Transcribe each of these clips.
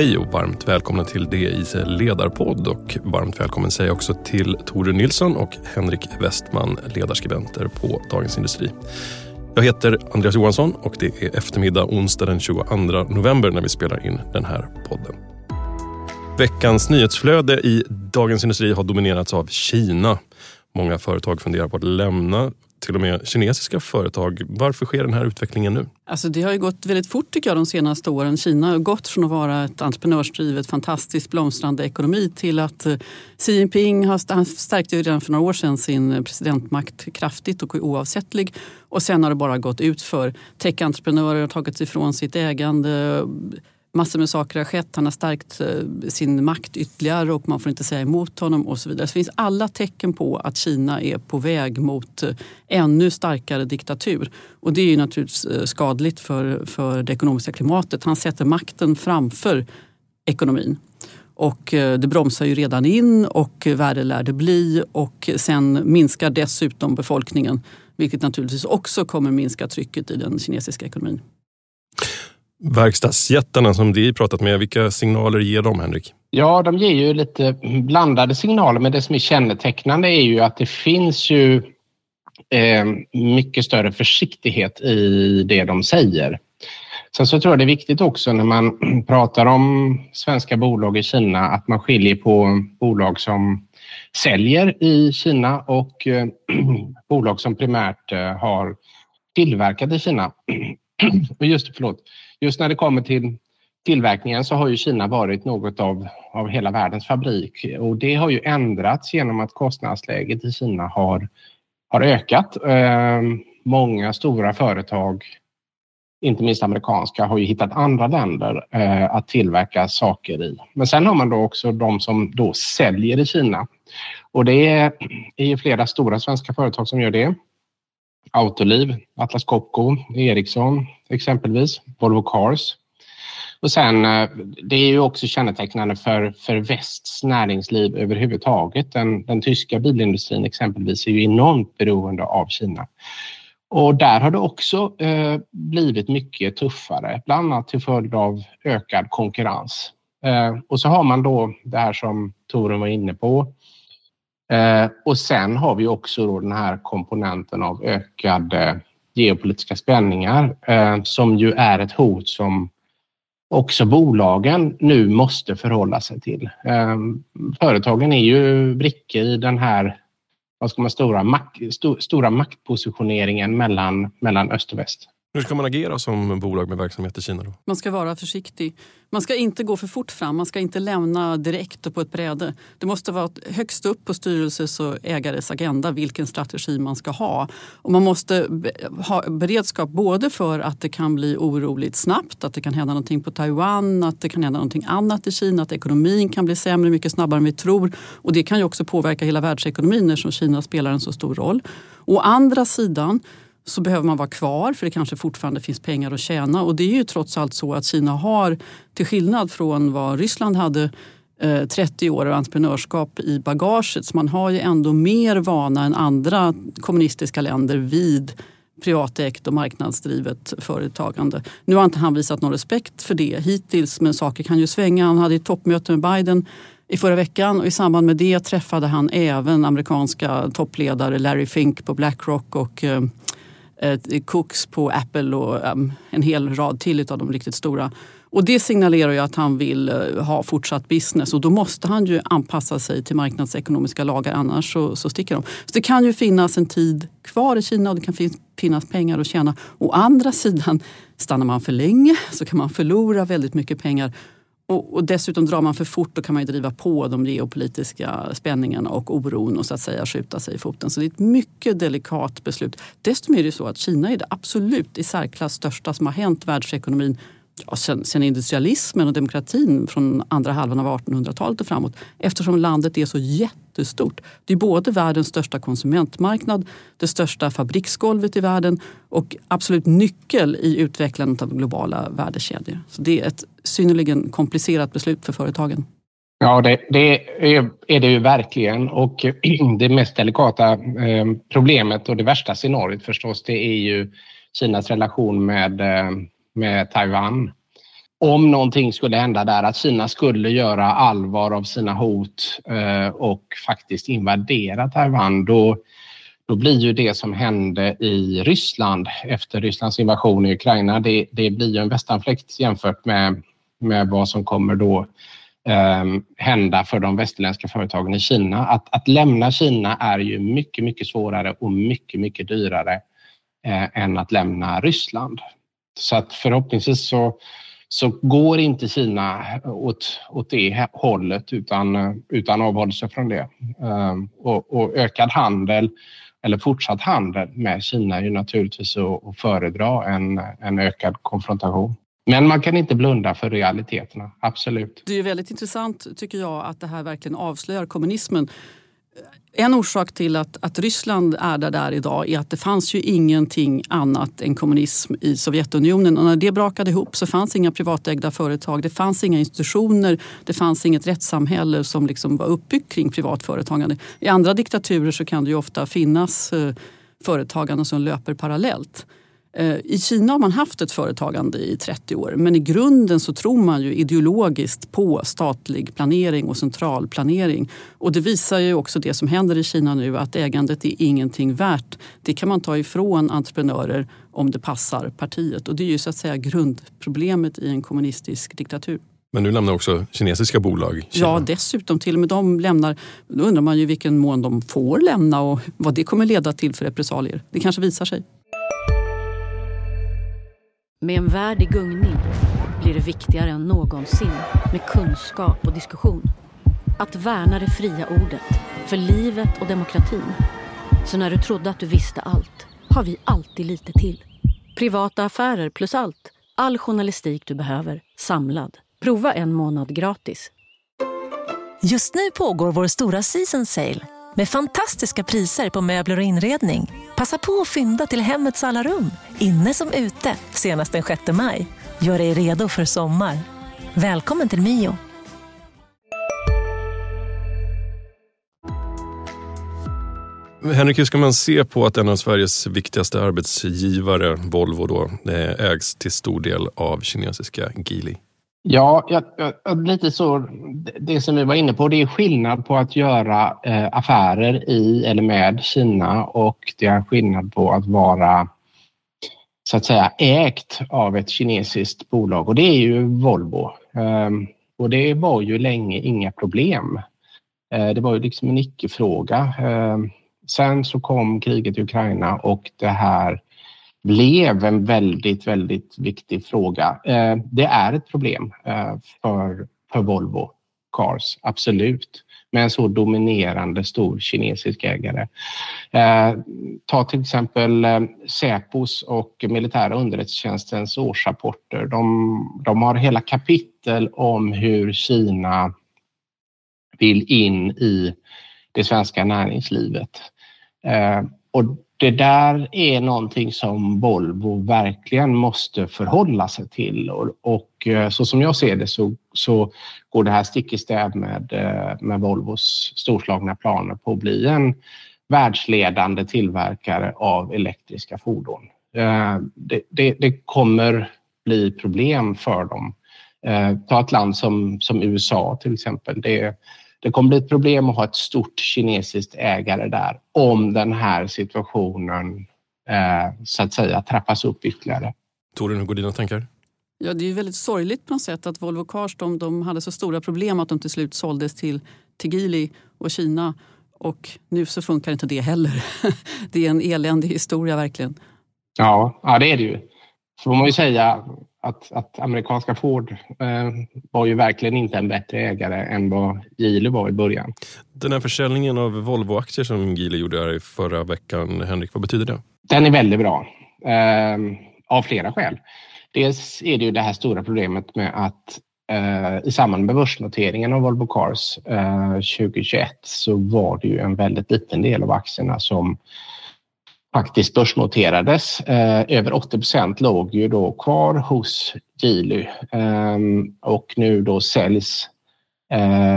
Hej och varmt välkomna till DIs ledarpodd och varmt välkommen säger jag också till Tore Nilsson och Henrik Westman, ledarskribenter på Dagens Industri. Jag heter Andreas Johansson och det är eftermiddag onsdag den 22 november när vi spelar in den här podden. Veckans nyhetsflöde i Dagens Industri har dominerats av Kina. Många företag funderar på att lämna, till och med kinesiska företag. Varför sker den här utvecklingen nu? Alltså det har ju gått väldigt fort tycker jag de senaste åren. Kina har gått från att vara ett entreprenörsdrivet, fantastiskt blomstrande ekonomi till att Xi Jinping har stärkt ju redan för några år sedan sin presidentmakt kraftigt och är oavsättlig. Och sen har det bara gått ut för tech-entreprenörer, har tagit ifrån sitt ägande. Massor med saker har skett, han har stärkt sin makt ytterligare och man får inte säga emot honom och så vidare. Det finns alla tecken på att Kina är på väg mot ännu starkare diktatur. Och det är ju naturligtvis skadligt för det ekonomiska klimatet. Han sätter makten framför ekonomin. Och det bromsar ju redan in och värre lär det bli och sen minskar dessutom befolkningen. Vilket naturligtvis också kommer minska trycket i den kinesiska ekonomin. Verkstadsjättarna som DI pratat med, vilka signaler ger de, Henrik? Ja, de ger ju lite blandade signaler, men det som är kännetecknande är ju att det finns ju mycket större försiktighet i det de säger. Sen så tror jag det är viktigt också när man pratar om svenska bolag i Kina att man skiljer på bolag som säljer i Kina och bolag som primärt har tillverkat i Kina. Och just när det kommer till tillverkningen så har ju Kina varit något av hela världens fabrik. Och det har ju ändrats genom att kostnadsläget i Kina har ökat. Många stora företag, inte minst amerikanska, har ju hittat andra länder att tillverka saker i. Men sen har man då också de som då säljer i Kina. Och det är ju flera stora svenska företag som gör det. Autoliv, Atlas Copco, Ericsson exempelvis, Volvo Cars. Och sen det är ju också kännetecknande för västs näringsliv överhuvudtaget. Den tyska bilindustrin exempelvis är ju enormt beroende av Kina. Och där har det också blivit mycket tuffare, bland annat till följd av ökad konkurrens. Och så har man då det här som Toren var inne på. Och sen har vi också då den här komponenten av ökade geopolitiska spänningar som ju är ett hot som också bolagen nu måste förhålla sig till. Företagen är ju brickor i den här stora maktpositioneringen mellan öst och väst. Hur ska man agera som bolag med verksamhet i Kina då? Man ska vara försiktig. Man ska inte gå för fort fram. Man ska inte lämna direkt på ett bräde. Det måste vara högst upp på styrelses och ägares agenda vilken strategi man ska ha. Och man måste ha beredskap både för att det kan bli oroligt snabbt, att det kan hända någonting på Taiwan, att det kan hända någonting annat i Kina, att ekonomin kan bli sämre mycket snabbare än vi tror. Och det kan ju också påverka hela världsekonomin eftersom Kina spelar en så stor roll. Å andra sidan så behöver man vara kvar för det kanske fortfarande finns pengar att tjäna. Och det är ju trots allt så att Kina har, till skillnad från vad Ryssland hade 30 år av entreprenörskap i bagaget. Så man har ju ändå mer vana än andra kommunistiska länder vid privatägt och marknadsdrivet företagande. Nu har inte han visat någon respekt för det hittills, men saker kan ju svänga. Han hade ett toppmöte med Biden i förra veckan och i samband med det träffade han även amerikanska toppledare Larry Fink på BlackRock och Cooks på Apple och en hel rad till av de riktigt stora. Och det signalerar ju att han vill ha fortsatt business och då måste han ju anpassa sig till marknadsekonomiska lagar, annars så sticker de. Så det kan ju finnas en tid kvar i Kina och det kan finnas pengar att tjäna. Å andra sidan, stannar man för länge så kan man förlora väldigt mycket pengar. Och dessutom drar man för fort, då kan man ju driva på de geopolitiska spänningarna och oron och så att säga skjuta sig i foten. Så det är ett mycket delikat beslut. Dessutom är det så att Kina är det absolut i särklass största som har hänt världsekonomin sen industrialismen och demokratin från andra halvan av 1800-talet och framåt. Eftersom landet är så jättestort. Det är både världens största konsumentmarknad, det största fabriksgolvet i världen och absolut nyckel i utvecklandet av globala värdekedjor. Så det är ett synnerligen komplicerat beslut för företagen. Ja, det är det ju verkligen. Och det mest delikata problemet och det värsta scenariot förstås, det är ju Kinas relation med Taiwan. om någonting skulle hända där, att Kina skulle göra allvar av sina hot och faktiskt invadera Taiwan, då blir ju det som hände i Ryssland efter Rysslands invasion i Ukraina, det blir ju en västanfläkt jämfört med vad som kommer då hända för de västerländska företagen i Kina. Att lämna Kina är ju mycket, mycket svårare och mycket, mycket dyrare än att lämna Ryssland. Så att förhoppningsvis så går inte Kina åt det hållet utan avhåller sig från det. Och ökad handel eller fortsatt handel med Kina är ju naturligtvis att föredra en ökad konfrontation. Men man kan inte blunda för realiteterna, absolut. Det är väldigt intressant tycker jag att det här verkligen avslöjar kommunismen. En orsak till att Ryssland är där idag är att det fanns ju ingenting annat än kommunism i Sovjetunionen. Och när det brakade ihop så fanns inga privatägda företag, det fanns inga institutioner, det fanns inget rättssamhälle som liksom var uppbyggt kring privat företagande. I andra diktaturer så kan det ju ofta finnas företagande som löper parallellt. I Kina har man haft ett företagande i 30 år, men i grunden så tror man ju ideologiskt på statlig planering och central planering. Och det visar ju också det som händer i Kina nu, att ägandet är ingenting värt. Det kan man ta ifrån entreprenörer om det passar partiet. Och det är ju så att säga grundproblemet i en kommunistisk diktatur. Men nu lämnar också kinesiska bolag Kina. Ja, dessutom till och med de lämnar. Då undrar man ju vilken mån de får lämna och vad det kommer leda till för repressalier. Det kanske visar sig. Med en värld i gungning blir det viktigare än någonsin med kunskap och diskussion. Att värna det fria ordet för livet och demokratin. Så när du trodde att du visste allt, har vi alltid lite till. Privata affärer plus allt. All journalistik du behöver, samlad. Prova en månad gratis. Just nu pågår vår stora season sale med fantastiska priser på möbler och inredning. Passa på att fynda till hemmets alla rum, inne som ute, senast den 6 maj. Gör dig redo för sommar. Välkommen till Mio. Henrik, hur ska man se på att en av Sveriges viktigaste arbetsgivare, Volvo, då, ägs till stor del av kinesiska Geely? Ja, lite så. Det som vi var inne på, det är skillnad på att göra affärer i eller med Kina, och det är skillnad på att vara så att säga ägt av ett kinesiskt bolag, och det är ju Volvo. Och det var ju länge inga problem. Det var ju liksom en icke-fråga. Sen så kom kriget i Ukraina och det här blev en väldigt, väldigt viktig fråga. Det är ett problem för Volvo Cars, absolut. Med en så dominerande stor kinesisk ägare. Ta till exempel Säpos och militära underrättelsetjänstens årsrapporter. De har hela kapitel om hur Kina vill in i det svenska näringslivet. Och det där är någonting som Volvo verkligen måste förhålla sig till. Och så som jag ser det så går det här stick i stäv med Volvos storslagna planer på att bli en världsledande tillverkare av elektriska fordon. Det kommer bli problem för dem. Ta ett land som USA till exempel. Det kommer bli ett problem att ha ett stort kinesiskt ägare där om den här situationen så att säga trappas upp ytterligare. Toren, hur går dina tankar? Ja, det är ju väldigt sorgligt på något sätt att Volvo Cars de hade så stora problem att de till slut såldes till Geely och Kina. Och nu så funkar inte det heller. Det är en eländig historia verkligen. Ja, det är det ju. Så får man ju säga att amerikanska Ford var ju verkligen inte en bättre ägare än vad Geely var i början. Den här försäljningen av Volvo-aktier som Geely gjorde här i förra veckan, Henrik, vad betyder det? Den är väldigt bra. Av flera skäl. Dels är det ju det här stora problemet med att i samband med börsnoteringen av Volvo Cars 2021 så var det ju en väldigt liten del av aktierna som faktiskt börsnoterades. Över 80% låg ju då kvar hos Geely. Och nu då säljs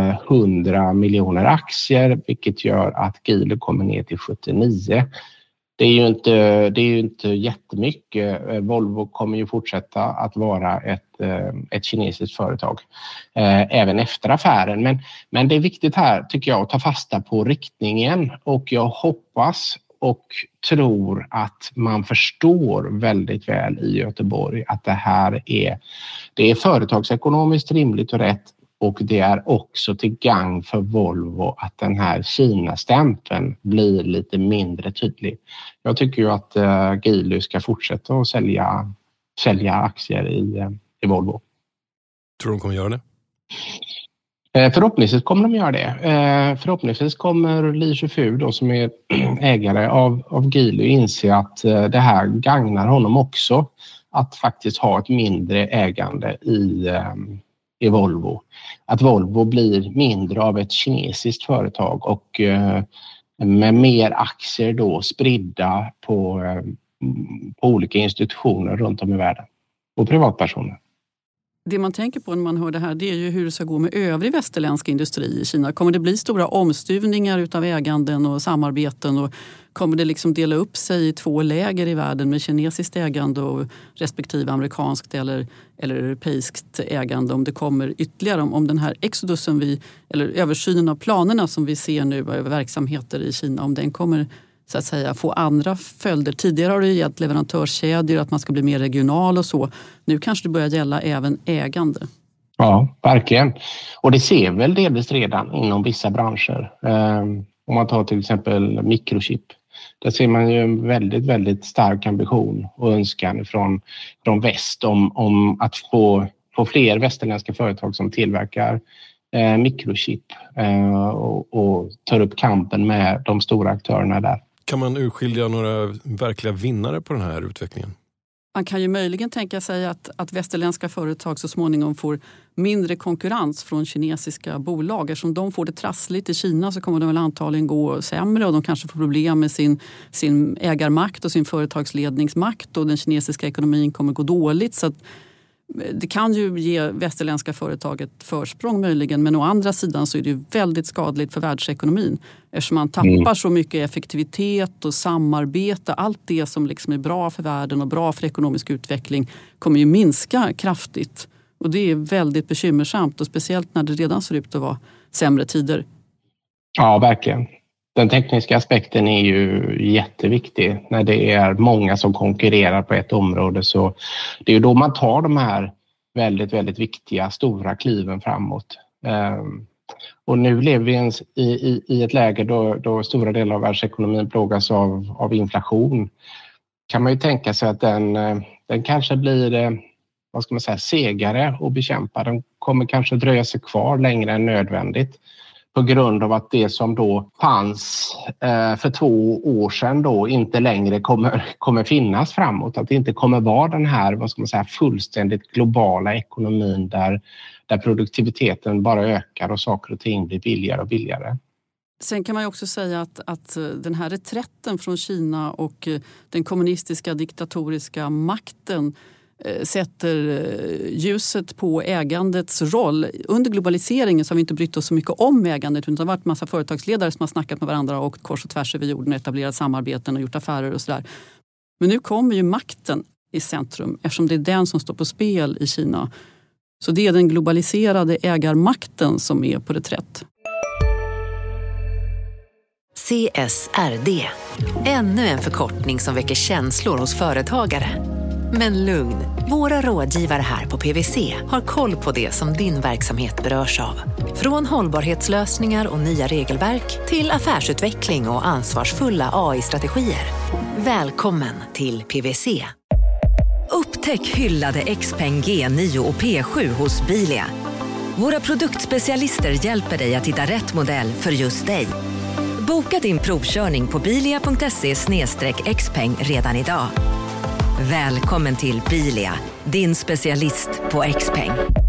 100 miljoner aktier, vilket gör att Geely kommer ner till 79. Det är ju inte jättemycket. Volvo kommer ju fortsätta att vara ett kinesiskt företag även efter affären. Men det är viktigt här, tycker jag, att ta fasta på riktningen, och jag hoppas och tror att man förstår väldigt väl i Göteborg att det är företagsekonomiskt rimligt och rätt, och det är också till gagn för Volvo att den här Kina-stämpeln blir lite mindre tydlig. Jag tycker ju att Geely ska fortsätta att sälja aktier i Volvo. Tror du de kommer göra det? Förhoppningsvis kommer de göra det. Förhoppningsvis kommer Li Shufu då, som är ägare av Geely, inse att det här gagnar honom också, att faktiskt ha ett mindre ägande i Volvo. Att Volvo blir mindre av ett kinesiskt företag och med mer aktier då spridda på olika institutioner runt om i världen och privatpersoner. Det man tänker på när man hör det här, det är ju hur det ska gå med övrig västerländsk industri i Kina. Kommer det bli stora omstuvningar utav äganden och samarbeten, och kommer det liksom dela upp sig i 2 läger i världen med kinesiskt ägande och respektive amerikanskt eller europeiskt ägande? Om det kommer ytterligare, om den här exodusen eller översynen av planerna som vi ser nu över verksamheter i Kina, om den kommer så att säga få andra följder. Tidigare har det gällt leverantörskedjor, att man ska bli mer regional och så. Nu kanske det börjar gälla även ägande. Ja, verkligen. Och det ser väl delvis redan inom vissa branscher. Om man tar till exempel mikrochip. Där ser man ju en väldigt, väldigt stark ambition och önskan från väst om att få fler västerländska företag som tillverkar mikrochip och tar upp kampen med de stora aktörerna där. Kan man urskilja några verkliga vinnare på den här utvecklingen? Man kan ju möjligen tänka sig att västerländska företag så småningom får mindre konkurrens från kinesiska bolag. Eftersom de får det trassligt i Kina så kommer de väl antagligen gå sämre, och de kanske får problem med sin ägarmakt och sin företagsledningsmakt, och den kinesiska ekonomin kommer gå dåligt. Så att det kan ju ge västerländska företag ett försprång möjligen, men å andra sidan så är det ju väldigt skadligt för världsekonomin eftersom man tappar så mycket effektivitet och samarbete. Allt det som liksom är bra för världen och bra för ekonomisk utveckling kommer ju minska kraftigt, och det är väldigt bekymmersamt, och speciellt när det redan ser ut att vara sämre tider. Ja, verkligen. Den tekniska aspekten är ju jätteviktig. När det är många som konkurrerar på ett område, så det är ju då man tar de här väldigt, väldigt viktiga stora kliven framåt. Och nu lever vi i ett läge då stora delar av världsekonomin plågas av inflation. Kan man ju tänka sig att den kanske blir segare att bekämpa. Den kommer kanske dröja sig kvar längre än nödvändigt, på grund av att det som då fanns för 2 år sedan då inte längre kommer finnas framåt. Att det inte kommer vara den här fullständigt globala ekonomin där produktiviteten bara ökar och saker och ting blir billigare och billigare. Sen kan man ju också säga att den här reträtten från Kina och den kommunistiska diktatoriska makten sätter ljuset på ägandets roll. Under globaliseringen så har vi inte brytt oss så mycket om ägandet, utan det har varit en massa företagsledare som har snackat med varandra och kors och tvärs över jorden, etablerat samarbeten och gjort affärer och sådär. Men nu kommer ju makten i centrum eftersom det är den som står på spel i Kina. Så det är den globaliserade ägarmakten som är på reträtt. CSRD. Ännu en förkortning som väcker känslor hos företagare. Men lugn, våra rådgivare här på PwC har koll på det som din verksamhet berörs av. Från hållbarhetslösningar och nya regelverk till affärsutveckling och ansvarsfulla AI-strategier. Välkommen till PwC. Upptäck hyllade XPeng G9 och P7 hos Bilia. Våra produktspecialister hjälper dig att hitta rätt modell för just dig. Boka din provkörning på bilia.se/xpeng redan idag. Välkommen till Bilia, din specialist på XPeng.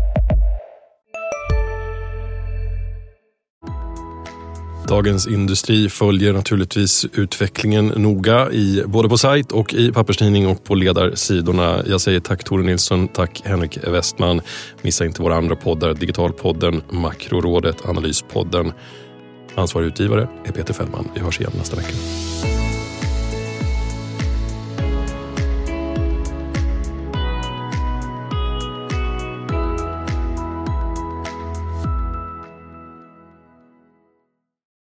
Dagens Industri följer naturligtvis utvecklingen noga både på sajt och i papperstidning och på ledarsidorna. Jag säger tack Tore Nilsson, tack Henrik Westman. Missa inte våra andra poddar, Digitalpodden, Makrorådet, Analyspodden. Ansvarig utgivare är Peter Fällman. Vi hörs igen nästa vecka.